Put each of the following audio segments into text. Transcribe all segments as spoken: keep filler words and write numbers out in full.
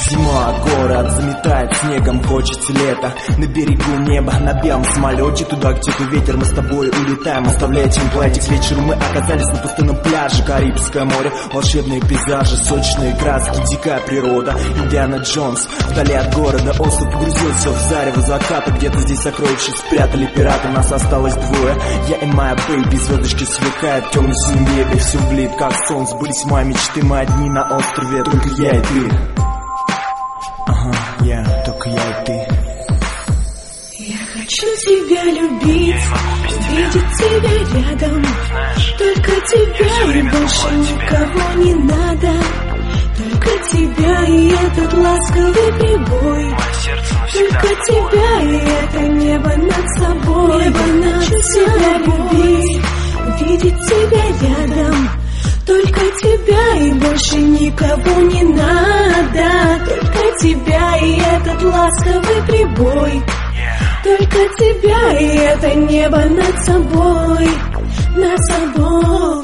Зима, город заметает снегом, хочется лето. На берегу неба, на белом самолете, туда, где то ветер, мы с тобой улетаем, оставляя темплайтик. К вечеру мы оказались на пустынном пляже. Карибское море, волшебные пейзажи, сочные краски, дикая природа. Индиана Джонс, вдали от города, остров погрузился в зарево заката. Где-то здесь сокровища спрятали пираты, нас осталось двое, я и моя бэйби. Звездочки сверкают в темном синем небе, все блит как солнце. Сбылись мои мечты, мы одни на острове, только я и ты. Ага, я, только я и ты. Я хочу тебя любить, видеть тебя рядом. Только тебя и больше никого не надо. Только тебя и этот ласковый прибой. Только тебя и это небо над собой. Небо над тебя любить, видеть тебя рядом. Только тебя и больше никого не надо. Только тебя и этот ласковый прибой. Только тебя и это небо над собой. Над собой.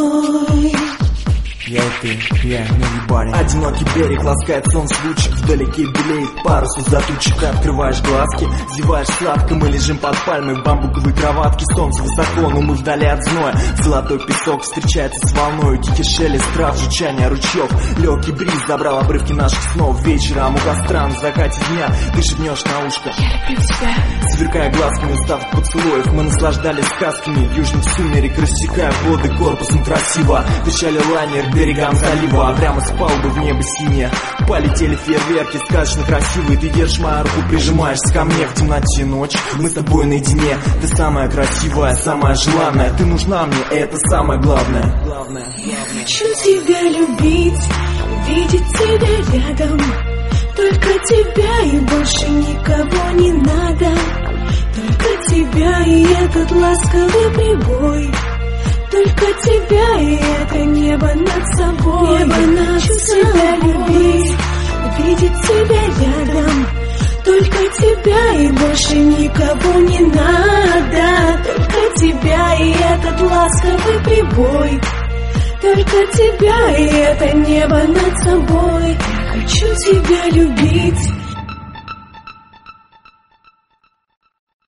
Я и ты, я, новый парень. Одинокий берег, ласкает солнце лучик. Вдалеке белеет парус из-за тучек. Открываешь глазки, зеваешь сладко. Мы лежим под пальмой в бамбуковой кроватке. Солнце высоко, но мы вдали от зноя. Золотой песок встречается с волной. Тихий шелест трав, жучание ручьев. Легкий бриз забрал обрывки наших снов. Вечером у костра на закате дня ты шепнешь на ушко: я люблю тебя. Сверкая глазками устав поцелуев, мы наслаждались сказками южных сумерек, рассекая воды корпусом красиво. Дышали лайнер берегам залива, а прямо с палубы в небо синее полетели фейерверки, сказочно красивые. Ты держишь мою руку, прижимаешься ко мне в темноте ночи. Мы с тобой наедине, ты самая красивая, самая желанная. Ты нужна мне, и это самое главное. Главное, я хочу тебя любить, видеть тебя рядом. Только тебя и больше никого не надо. Только тебя и этот ласковый прибой. Только тебя и это небо над собой. Небо над тебя любить, видеть тебя рядом. Только тебя и больше никого не надо. Только тебя и этот ласковый прибой. Только тебя и это небо над собой. Я хочу тебя любить,